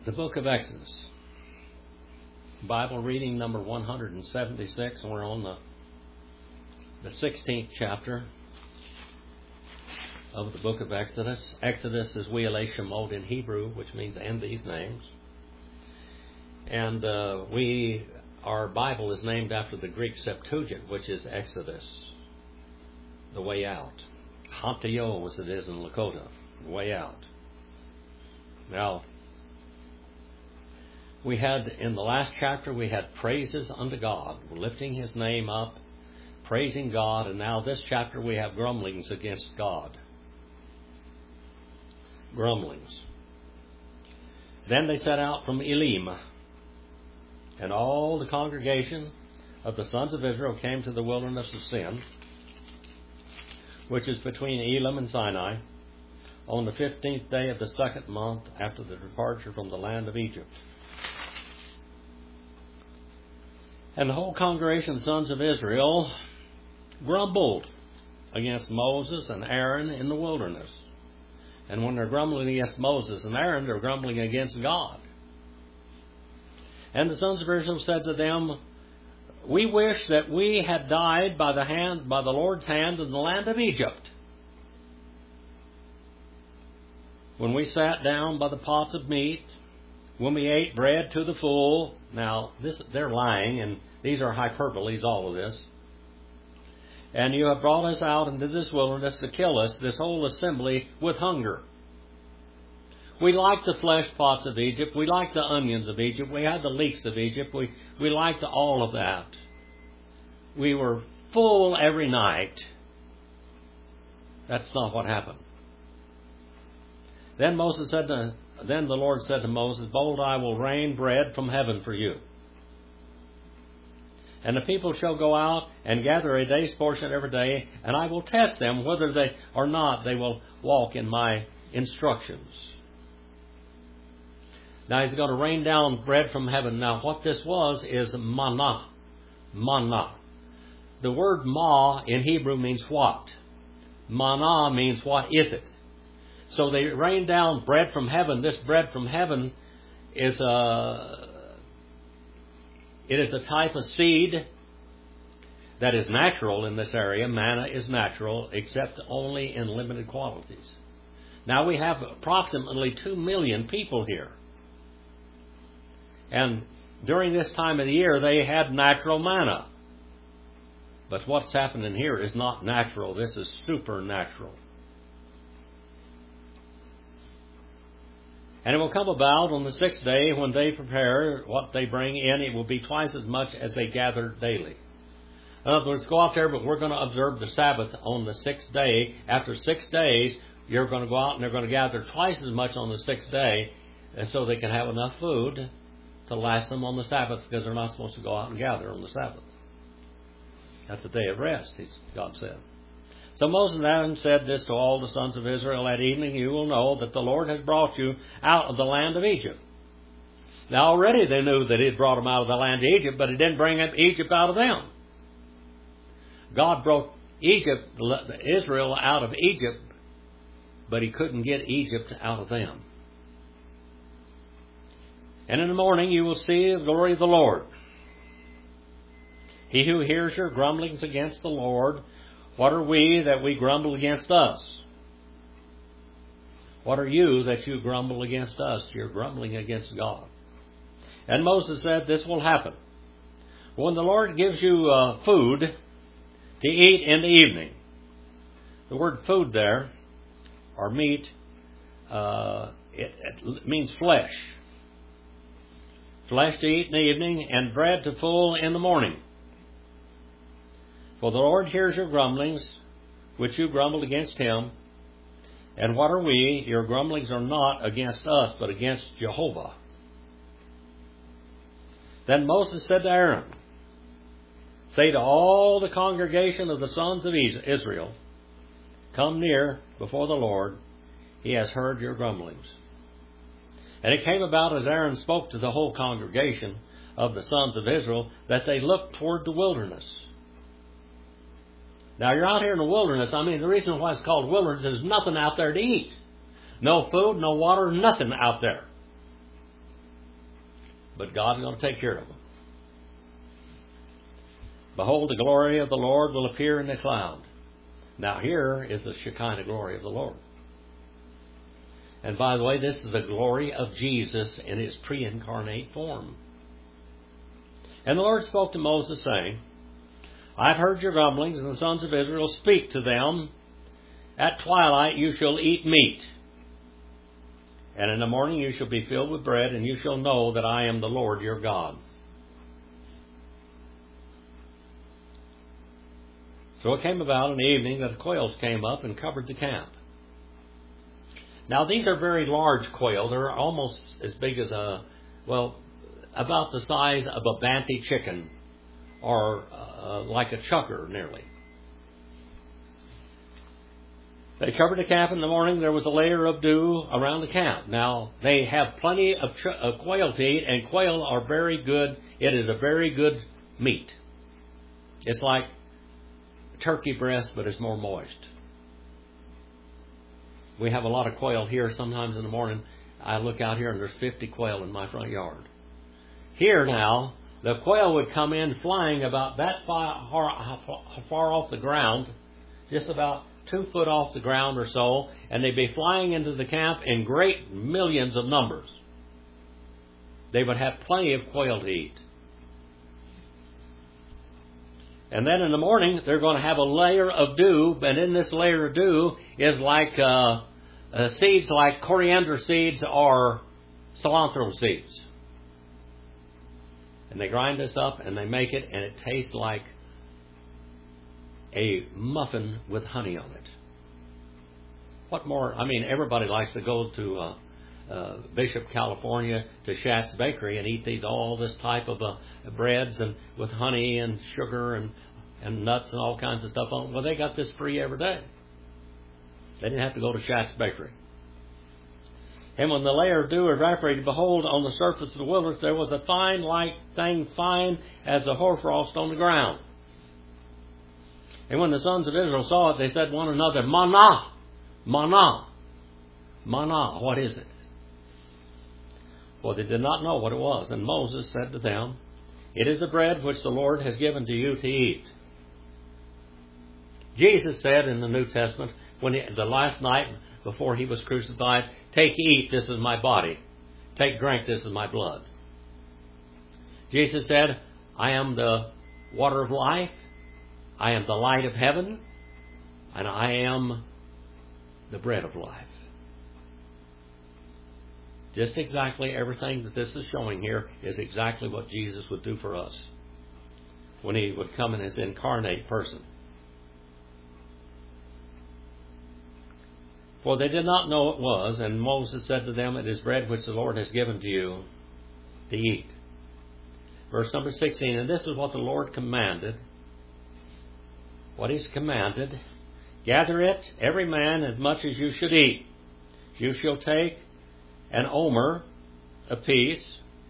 The book of Exodus, Bible reading number 176, and we're on the 16th chapter of the book of Exodus. Exodus is We'ele Shemot in Hebrew, which means "and these names." And our Bible is named after the Greek Septuagint, which is Exodus, the way out. Hantio, as it is in Lakota, the way out. Now, we had, in the last chapter, we had praises unto God, lifting His name up, praising God, and now this chapter we have grumblings against God. Grumblings. Then they set out from Elim, and all the congregation of the sons of Israel came to the wilderness of Sin, which is between Elim and Sinai, on the 15th day of the second month after the departure from the land of Egypt. And the whole congregation of the sons of Israel grumbled against Moses and Aaron in the wilderness. And when they're grumbling against Moses and Aaron, they're grumbling against God. And the sons of Israel said to them, "We wish that we had died by the Lord's hand in the land of Egypt, when we sat down by the pots of meat, when we ate bread to the full." Now, they're lying, and these are hyperboles, all of this. "And you have brought us out into this wilderness to kill us, this whole assembly, with hunger. We like the flesh pots of Egypt. We like the onions of Egypt. We had the leeks of Egypt. We liked all of that. We were full every night." That's not what happened. Then the Lord said to Moses, "Behold, I will rain bread from heaven for you. And the people shall go out and gather a day's portion every day, and I will test them whether they or not they will walk in my instructions." Now He's going to rain down bread from heaven. Now what this was is manna. Manna. The word ma in Hebrew means what? Manna means what is it? So they rain down bread from heaven. This bread from heaven is a type of seed that is natural in this area. Manna is natural, except only in limited quantities. Now we have approximately 2 million people here. And during this time of the year, they had natural manna. But what's happening here is not natural. This is supernatural. "And it will come about on the 6th day, when they prepare what they bring in, it will be twice as much as they gather daily." In other words, go out there, but we're going to observe the Sabbath on the 6th day. After 6 days, you're going to go out and they're going to gather twice as much on the 6th day, and so they can have enough food to last them on the Sabbath, because they're not supposed to go out and gather on the Sabbath. That's a day of rest, God said. "So Moses and Aaron said this to all the sons of Israel: At evening you will know that the Lord has brought you out of the land of Egypt." Now already they knew that He had brought them out of the land of Egypt, but He didn't bring Egypt out of them. God brought Israel out of Egypt, but He couldn't get Egypt out of them. "And in the morning you will see the glory of the Lord. He who hears your grumblings against the Lord, what are we that we grumble against us? What are you that you grumble against us?" You're grumbling against God. And Moses said, "This will happen. When the Lord gives you food to eat in the evening." The word food there, or meat, it means flesh. Flesh to eat in the evening, and bread to full in the morning. "For the Lord hears your grumblings, which you grumbled against Him. And what are we? Your grumblings are not against us, but against Jehovah." Then Moses said to Aaron, "Say to all the congregation of the sons of Israel, come near before the Lord. He has heard your grumblings." And it came about, as Aaron spoke to the whole congregation of the sons of Israel, that they looked toward the wilderness. Now, you're out here in the wilderness. I mean, the reason why it's called wilderness is there's nothing out there to eat. No food, no water, nothing out there. but God's going to take care of them. Behold, the glory of the Lord will appear in the cloud. Now here is the Shekinah glory of the Lord. And by the way, this is the glory of Jesus in His pre-incarnate form. And the Lord spoke to Moses, saying, I have heard your grumblings, and the sons of Israel speak to them. At twilight you shall eat meat, and in the morning you shall be filled with bread, and you shall know that I am the Lord your God. So it came about in the evening that the quails came up and covered the camp. Now these are very large quail. They're almost as big as about the size of a Banty chicken, or like a chucker nearly. They covered the camp in the morning. There was a layer of dew around the camp. Now, they have plenty of quail to eat, and quail are very good. It is a very good meat. It's like turkey breast, but it's more moist. We have a lot of quail here. Sometimes in the morning, I look out here and there's 50 quail in my front yard. Here now, the quail would come in flying about that far off the ground, just about 2 foot off the ground or so, and they'd be flying into the camp in great millions of numbers. They would have plenty of quail to eat. And then in the morning, they're going to have a layer of dew, and in this layer of dew is like seeds like coriander seeds or cilantro seeds. And they grind this up and they make it, and it tastes like a muffin with honey on it. What more? I mean, everybody likes to go to Bishop, California, to Schatz Bakery and eat all this type of breads and with honey and sugar and nuts and all kinds of stuff on it. Well, they got this free every day. They didn't have to go to Schatz Bakery. And when the layer of dew evaporated, behold, on the surface of the wilderness there was a fine light thing, fine as the hoarfrost on the ground. And when the sons of Israel saw it, they said to one another, Manna, manna, manna, what is it? For they did not know what it was. And Moses said to them, it is the bread which the Lord has given to you to eat. Jesus said in the New Testament, the last night before He was crucified, take, eat, this is my body. Take, drink, this is my blood. Jesus said, I am the water of life. I am the light of heaven. And I am the bread of life. Just exactly everything that this is showing here is exactly what Jesus would do for us when He would come in His incarnate person. For they did not know it was, and Moses said to them, it is bread which the Lord has given to you to eat. Verse number 16, and this is what the Lord commanded. What He's commanded, gather it, every man as much as you should eat. You shall take an omer apiece,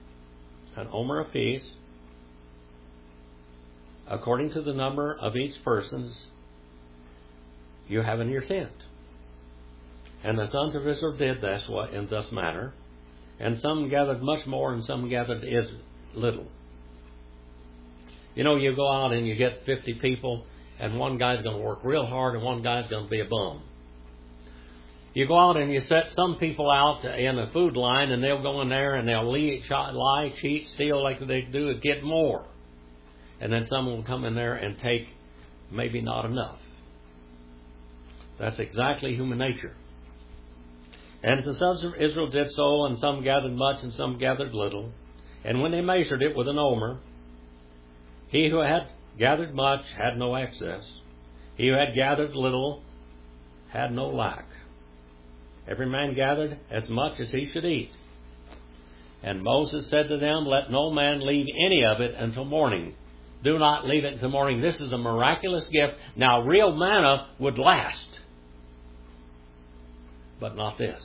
according to the number of each person's you have in your tent. And the sons of Israel did this in this manner, and some gathered much more, and some gathered little. You know, you go out and you get 50 people, and one guy's going to work real hard, and one guy's going to be a bum. You go out and you set some people out in a food line, and they'll go in there and they'll lie, cheat, steal like they do and get more. And then some will come in there and take maybe not enough. That's exactly human nature. And the sons of Israel did so, and some gathered much and some gathered little. And when they measured it with an omer, he who had gathered much had no excess. He who had gathered little had no lack. Every man gathered as much as he should eat. And Moses said to them, let no man leave any of it until morning. Do not leave it until morning. This is a miraculous gift. Now, real manna would last. But not this.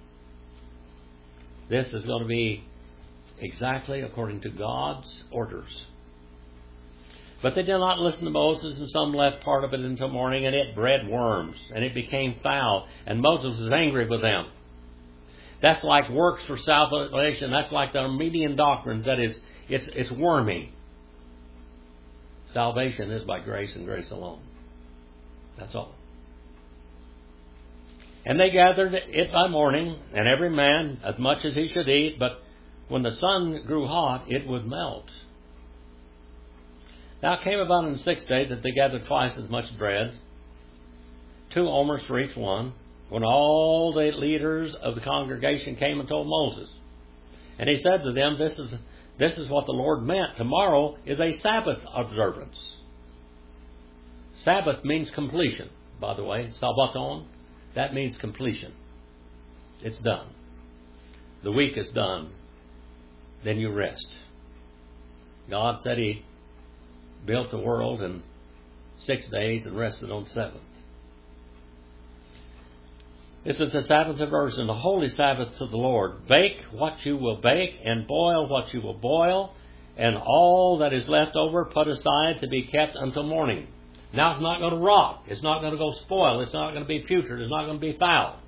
This is going to be exactly according to God's orders. But they did not listen to Moses, and some left part of it until morning, and it bred worms, and it became foul, and Moses was angry with them. That's like works for salvation. That's like the Armenian doctrines. That is, it's wormy. Salvation is by grace and grace alone. That's all. And they gathered it by morning, and every man as much as he should eat, but when the sun grew hot, it would melt. Now it came about on the 6th day that they gathered twice as much bread, 2 omers for each one, when all the leaders of the congregation came and told Moses. And he said to them, This is what the Lord meant. Tomorrow is a Sabbath observance. Sabbath means completion, by the way. Sabbaton, that means completion. It's done. The week is done. Then you rest. God said He built the world in 6 days and rested on 7th. This is the Sabbath aversion, the holy Sabbath to the Lord. Bake what you will bake, and boil what you will boil, and all that is left over put aside to be kept until morning. Now it's not going to rot. It's not going to go spoil. It's not going to be putrid. It's not going to be foul.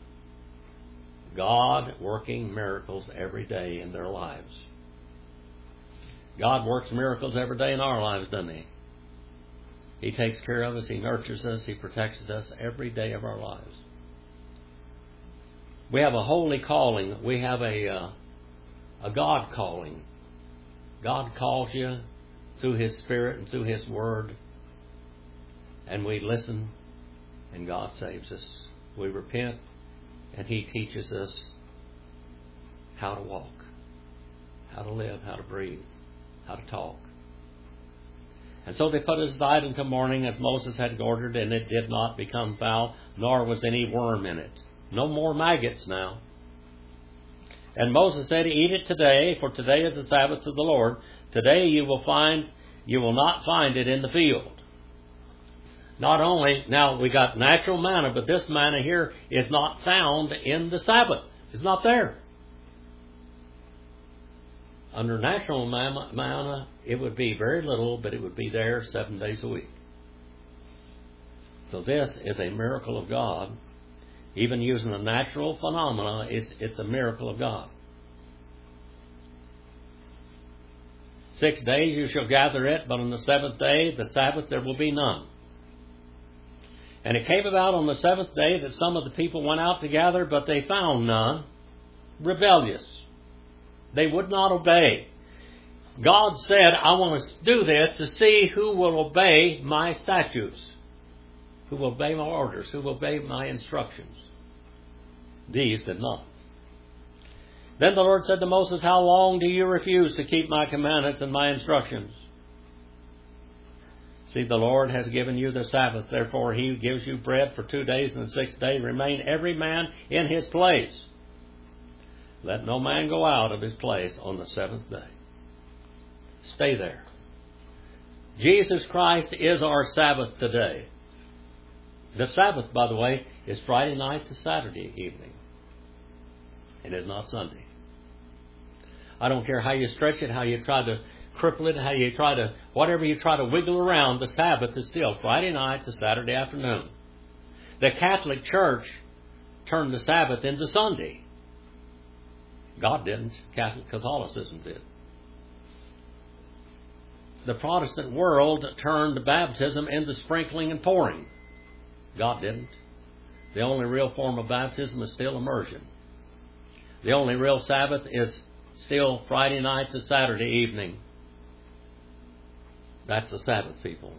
God working miracles every day in their lives. God works miracles every day in our lives, doesn't He? He takes care of us. He nurtures us. He protects us every day of our lives. We have a holy calling. We have a God calling. God calls you through His Spirit and through His Word. And we listen, and God saves us. We repent, and He teaches us how to walk, how to live, how to breathe, how to talk. And so they put it aside until morning, as Moses had ordered, and it did not become foul, nor was any worm in it. No more maggots now. And Moses said, Eat it today, for today is the Sabbath to the Lord. Today you will not find it in the field. Not only, now we got natural manna, but this manna here is not found in the Sabbath. It's not there. Under natural manna, it would be very little, but it would be there 7 days a week. So this is a miracle of God. Even using a natural phenomena, it's a miracle of God. 6 days you shall gather it, but on the 7th day, the Sabbath, there will be none. And it came about on the 7th day that some of the people went out to gather, but they found none. Rebellious. They would not obey. God said, I want to do this to see who will obey my statutes, who will obey my orders, who will obey my instructions. These did not. Then the Lord said to Moses, How long do you refuse to keep my commandments and my instructions? See, the Lord has given you the Sabbath, therefore He gives you bread for 2 days, and the 6th day remain every man in his place. Let no man go out of his place on the 7th day. Stay there. Jesus Christ is our Sabbath today. The Sabbath, by the way, is Friday night to Saturday evening. It is not Sunday. I don't care how you stretch it, how you try to cripple it, how you try to, whatever you try to wiggle around, the Sabbath is still Friday night to Saturday afternoon. The Catholic Church turned the Sabbath into Sunday. God didn't. Catholicism did. The Protestant world turned baptism into sprinkling and pouring. God didn't. The only real form of baptism is still immersion. The only real Sabbath is still Friday night to Saturday evening. That's the Sabbath, people.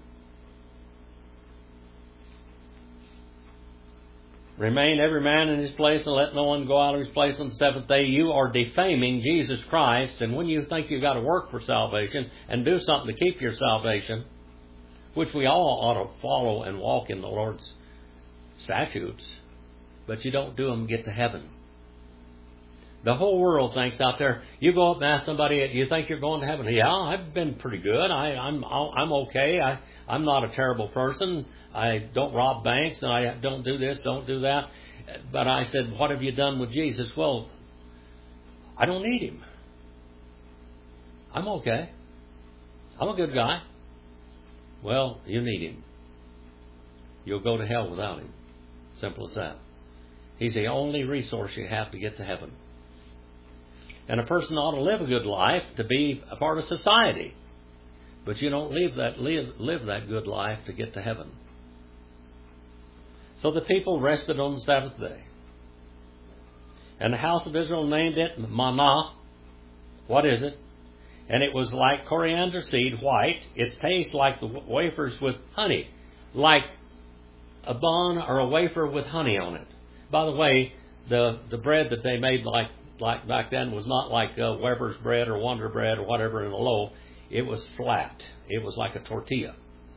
Remain every man in his place, and let no one go out of his place on the 7th day. You are defaming Jesus Christ, and when you think you've got to work for salvation and do something to keep your salvation, which we all ought to follow and walk in the Lord's statutes, but you don't do them, get to heaven. The whole world thinks out there, you go up and ask somebody, you think you're going to heaven? Yeah, I've been pretty good. I'm okay. I'm not a terrible person. I don't rob banks, and I don't do this, don't do that. But I said, what have you done with Jesus? Well, I don't need Him. I'm okay. I'm a good guy. Well, you need Him. You'll go to hell without Him. Simple as that. He's the only resource you have to get to heaven. And a person ought to live a good life to be a part of society. But you don't live that good life to get to heaven. So the people rested on the Sabbath day. And the house of Israel named it manna. What is it? And it was like coriander seed, white. Its taste like the wafers with honey. Like a bun or a wafer with honey on it. By the way, the bread that they made like back then was not like Weber's bread or Wonder bread or whatever in a loaf. It was flat. It was like a tortilla.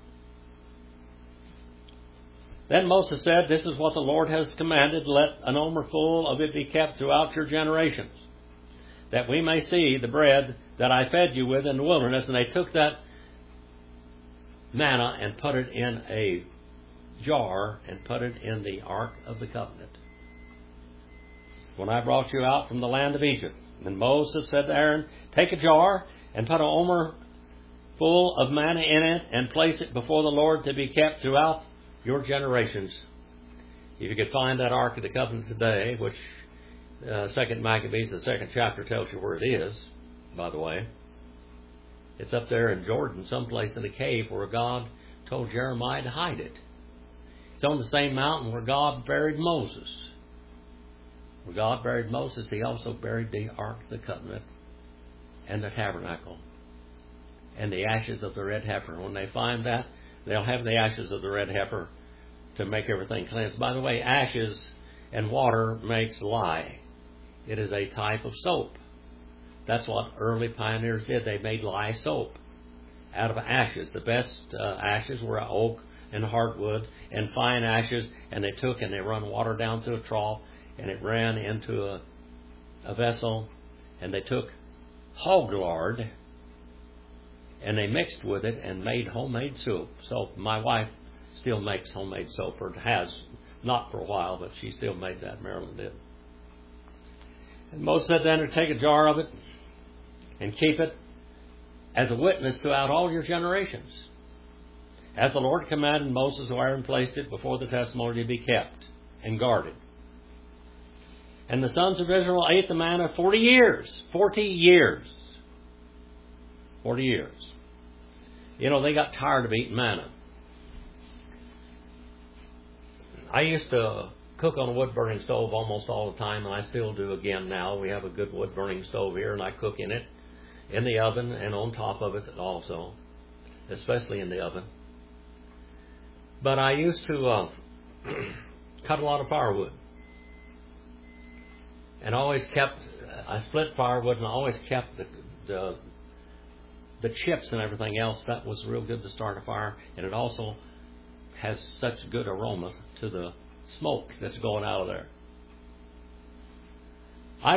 Then Moses said, "This is what the Lord has commanded. Let an omer full of it be kept throughout your generations, that we may see the bread that I fed you with in the wilderness." And they took that manna and put it in a jar and put it in the Ark of the Covenant. When I brought you out from the land of Egypt. And Moses said to Aaron, "Take a jar and put an omer full of manna in it and place it before the Lord to be kept throughout your generations." If you could find that Ark of the Covenant today, which 2 Maccabees, the 2nd chapter, tells you where it is, by the way. It's up there in Jordan, someplace in a cave where God told Jeremiah to hide it. It's on the same mountain where God buried Moses. Where God buried Moses, He also buried the Ark of the Covenant and the tabernacle and the ashes of the red heifer. When they find that, they'll have the ashes of the red heifer to make everything cleansed. By the way, ashes and water makes lye. It is a type of soap. That's what early pioneers did. They made lye soap out of ashes. The best ashes were oak and hardwood and fine ashes, and they took and they run water down through a trough, and it ran into a vessel, and they took hog lard and they mixed with it and made homemade soap. So my wife still makes homemade soap, or has, not for a while, but she still made that. Marilyn did. And Moses said then, "Take a jar of it and keep it as a witness throughout all your generations. As the Lord commanded Moses, Aaron placed it before the testimony to be kept and guarded. And the sons of Israel ate the manna 40 years. 40 years. 40 years. You know, they got tired of eating manna. I used to cook on a wood-burning stove almost all the time, and I still do again now. We have a good wood-burning stove here, and I cook in it, in the oven, and on top of it also, especially in the oven. But I used to cut a lot of firewood. And I split firewood, and I always kept the chips and everything else. That was real good to start a fire, and it also has such good aroma to the smoke that's going out of there. I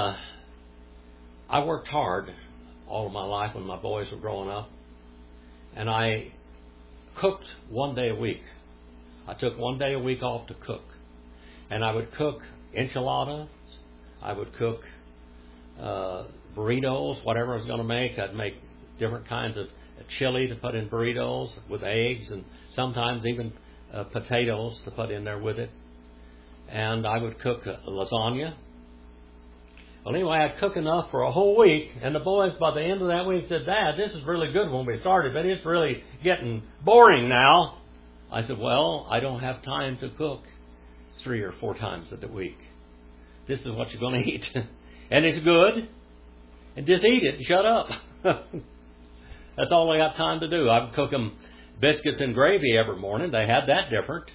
worked hard all of my life when my boys were growing up, and I cooked one day a week. I took one day a week off to cook, and I would cook enchiladas. I would cook burritos, whatever I was going to make. I'd make different kinds of chili to put in burritos with eggs, and sometimes even potatoes to put in there with it. And I would cook lasagna. Well, anyway, I'd cook enough for a whole week, and the boys, by the end of that week, said, "Dad, this is really good when we started, but it's really getting boring now." I said, "Well, I don't have time to cook 3 or 4 times a week. This is what you're going to eat. And it's good. And just eat it and shut up." That's all I got time to do. I would cook them biscuits and gravy every morning. They had that different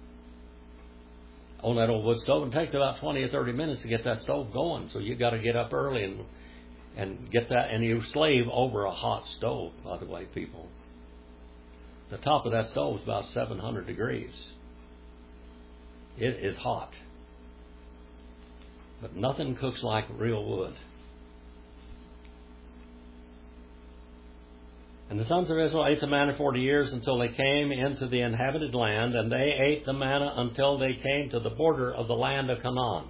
on that old wood stove. It takes about 20 or 30 minutes to get that stove going. So you got to get up early and get that. And you slave over a hot stove, by the way, people. The top of that stove is about 700 degrees. It is hot. But nothing cooks like real wood. And the sons of Israel ate the manna 40 years until they came into the inhabited land, and they ate the manna until they came to the border of the land of Canaan.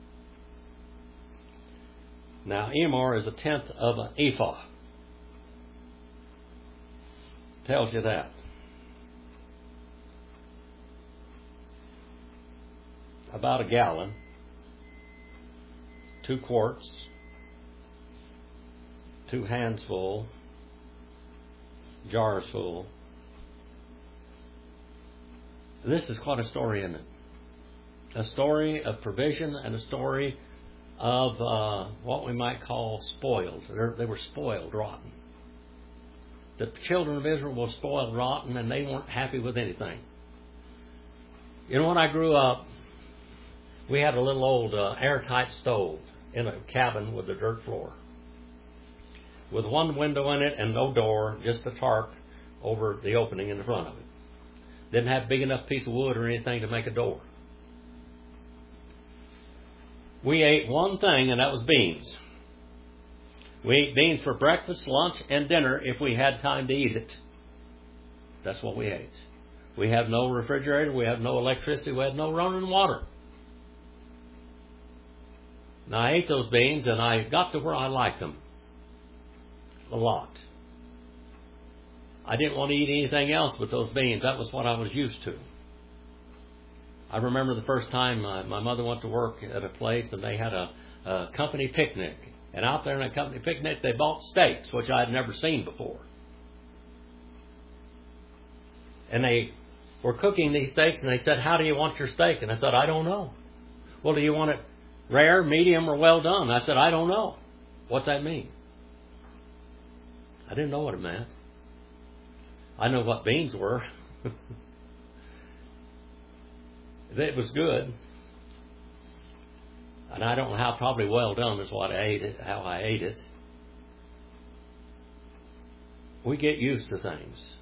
Now, emor is 1/10 of an ephah. Tells you that. about a gallon, 2 quarts, 2 hands full, jars full. This is quite a story, isn't it? A story of provision and a story of what we might call spoiled. They were spoiled rotten. The children of Israel were spoiled rotten, and they weren't happy with anything. You know, when I grew up, we had a little old airtight stove in a cabin with a dirt floor, with one window in it and no door, just a tarp over the opening in the front of it. Didn't have a big enough piece of wood or anything to make a door. We ate one thing, and that was beans. We ate beans for breakfast, lunch, and dinner if we had time to eat it. That's what we ate. We have no refrigerator. We have no electricity. We had no running water. Now, I ate those beans, and I got to where I liked them a lot. I didn't want to eat anything else but those beans. That was what I was used to. I remember the first time my mother went to work at a place, and they had a company picnic. And out there in a company picnic, they bought steaks, which I had never seen before. And they were cooking these steaks, and they said, "How do you want your steak?" And I said, "I don't know." "Well, do you want it rare, medium, or well done?" I said, "I don't know." "What's that mean?" I didn't know what it meant. I know what beans were. It was good. And I don't know how, probably well done is what I ate it, how I ate it. We get used to things.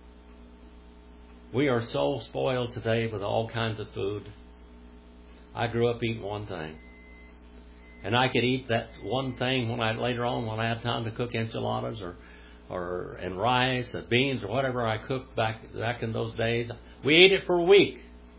We are so spoiled today with all kinds of food. I grew up eating one thing. And I could eat that one thing later on when I had time to cook enchiladas and rice and beans or whatever I cooked back in those days. We ate it for a week.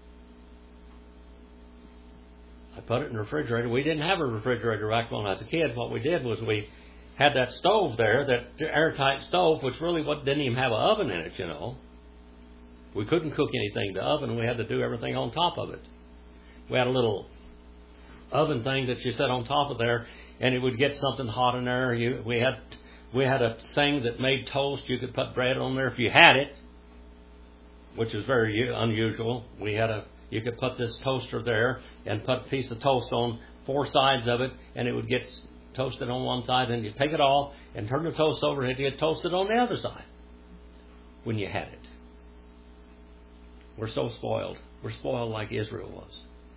I put it in the refrigerator. We didn't have a refrigerator back when I was a kid. What we did was we had that stove there, that airtight stove, which really didn't even have an oven in it, you know. We couldn't cook anything in the oven. We had to do everything on top of it. We had a little oven thing that you set on top of there, and it would get something hot in there. We had a thing that made toast. You could put bread on there if you had it, which is very unusual. You could put this toaster there and put a piece of toast on 4 sides of it, and it would get toasted on one side, and you take it off and turn the toast over, and it get toasted on the other side when you had it. We're so spoiled. We're spoiled like Israel was.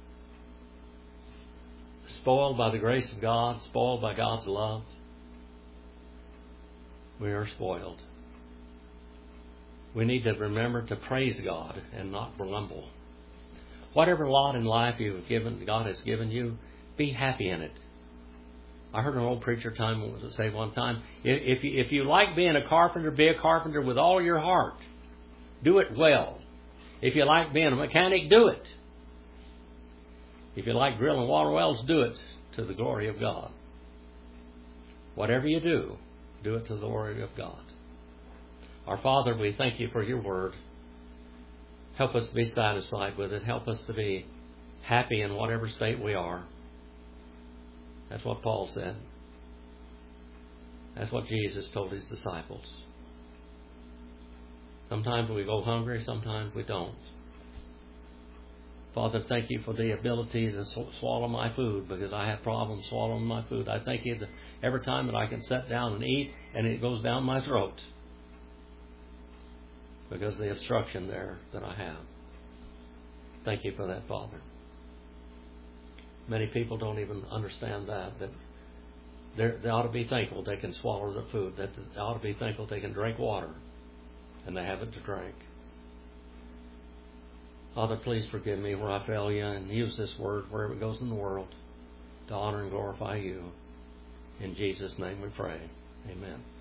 Spoiled by the grace of God, spoiled by God's love. We are spoiled. We need to remember to praise God and not grumble. Whatever lot in life God has given you, be happy in it. I heard an old preacher say one time, if you like being a carpenter, be a carpenter with all your heart. Do it well. If you like being a mechanic, do it. If you like drilling water wells, do it to the glory of God. Whatever you do, do it to the glory of God. Our Father, we thank you for your word. Help us to be satisfied with it. Help us to be happy in whatever state we are. That's what Paul said. That's what Jesus told his disciples. Sometimes we go hungry, sometimes we don't. Father, thank you for the ability to swallow my food, because I have problems swallowing my food. I thank you that every time that I can sit down and eat and it goes down my throat because of the obstruction there that I have. Thank you for that, Father. Many people don't even understand that they ought to be thankful they can swallow the food, that they ought to be thankful they can drink water and they have it to drink. Father, please forgive me where I fail you, and use this word wherever it goes in the world to honor and glorify you. In Jesus' name we pray. Amen.